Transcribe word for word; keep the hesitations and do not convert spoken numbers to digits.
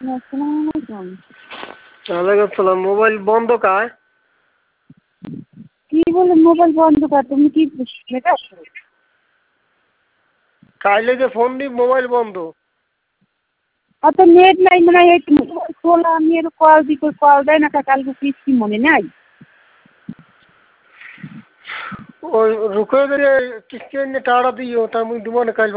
আসসালামাইকুম। ওয়ালাইকুম আসসালাম। মোবাইল বন্ধ কায়? কি বলে মোবাইল বন্ধ কার? তুমি কি নেট আছে? কাইলে যে ফোন দি মোবাইল বন্ধ। অত নেট নাই মানে এই মোবাইল খোলা আমি এর কল দি কল দেয় না কালকে কিস্তি মনে নাই। ওই রুকো যে কিস্তি এনে টাকা দিও তা মুই দিব না কাল।